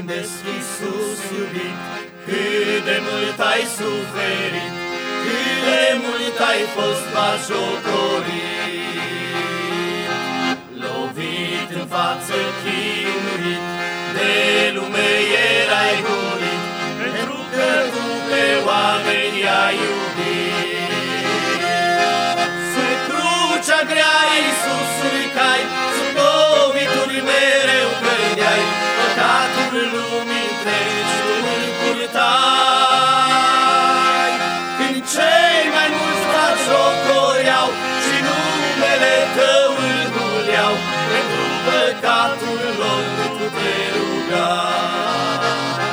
gândesc, Iisus iubit, cât de mult ai suferit, cât de mult ai fost bajocorit, lovit în față, chinuit, de lume erai golit, pentru că tu pe oameni ai iubit. Sub crucea grea Iisusului cai, sub lovituri mereu cădeai, păcatul lumii întregi tu îl purtai. Când cei mai mulți bajocoreau și numele tău îl huleau, pentru păcatul lor tu te rugai.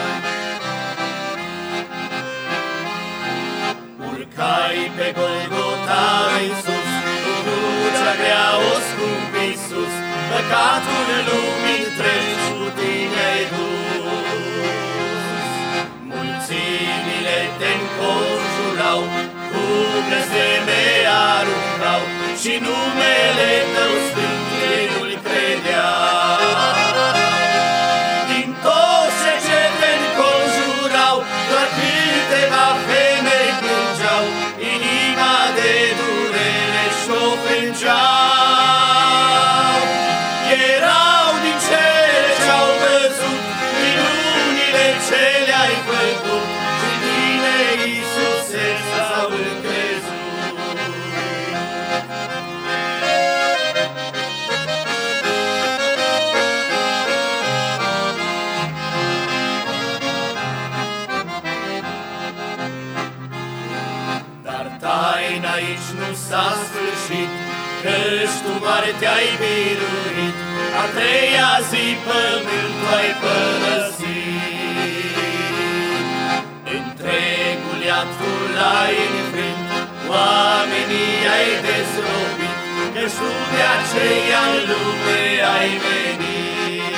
Urcai pe Golgota în sus, cu crucea grea o scump Iisus, păcatul lumii întregi cu tine ai dus. Mulțimile te înconjurau, cu blesteme aruncau, și numele tău sfânt ei nu-l credeau. Din toți ce te înconjurau, doar câteva femei plângeau, inima de durere și-o frângeau. Erau din cele ce-au văzut minunile ce le-ai făcut, și tine, Iisuse, s-au încrezut. Dar taina aici nu s-a sfârșit, căci tu moartea ai biruit, a treia zi pământul ai părăsit. Întregul iad tu l-ai înfrânt, oamenii ai dezrobit, căci tu de aceea în lume ai venit.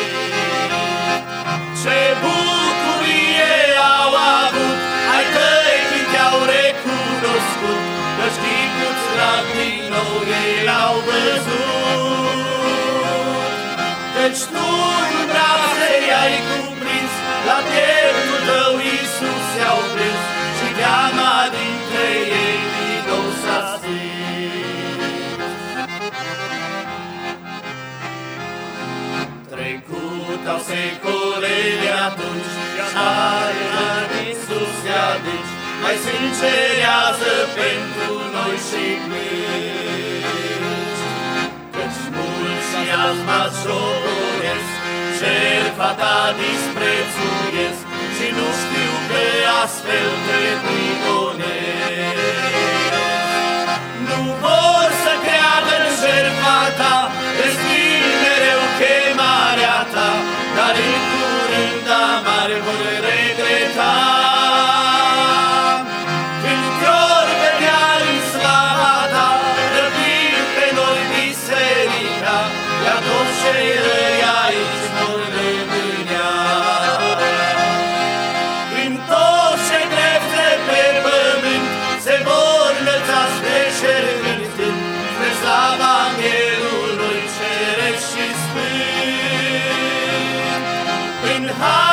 Ce bucurie au avut ai tăi când te-au recunoscut, căci chipul-ți drag din nou ei l-au văzut. Căci tu în brațe i-ai cuprins, la pieptul tău Iisus i-au prins, și teama dintre ei din nou s-a stins. Trecut au secole de atunci, și-ai în Iisus de adânci, mai sincerează pentru noi și plângi. Căci mulți i-ați bajocoresc, jertfa ta disprețuiesc, și nu știu că astfel te prigonesc. Nu vor să creadă în jertfa ta, resping mereu chemarea ta, dar în curând amar vor regreta. Cei răi aici vor rămânea. Când toți cei drepți de pe pământ se vor lăța spre cer cântând, spre slava Mielului ceresc și sfânt.